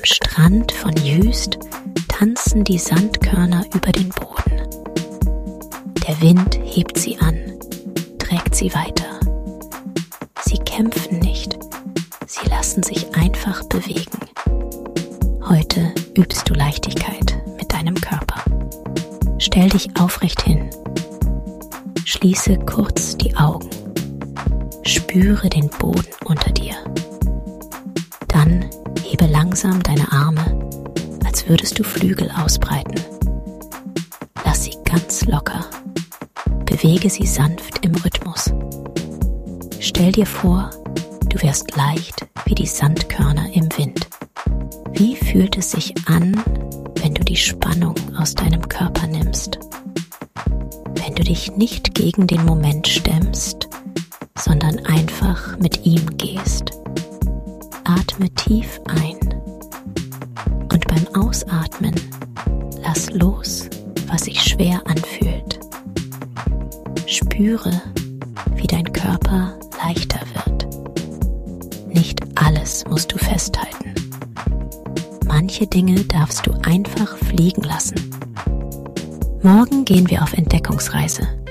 Strand von Jüst tanzen die Sandkörner über den Boden. Der Wind hebt sie an, trägt sie weiter. Sie kämpfen nicht, sie lassen sich einfach bewegen. Heute übst du Leichtigkeit mit deinem Körper. Stell dich aufrecht hin. Schließe kurz die Augen. Spüre den Boden unter dir. Dann hebe langsam deine Arme, als würdest du Flügel ausbreiten. Lass sie ganz locker. Bewege sie sanft im Rhythmus. Stell dir vor, du wärst leicht wie die Sandkörner im Wind. Wie fühlt es sich an, wenn du die Spannung aus deinem Körper nimmst? Wenn du dich nicht gegen den Moment stemmst, sondern einfach mit ihm gehst. Atme tief ein und beim Ausatmen lass los, was sich schwer anfühlt. Spüre, wie dein Körper leichter wird. Nicht alles musst du festhalten. Manche Dinge darfst du einfach fliegen lassen. Morgen gehen wir auf Entdeckungsreise.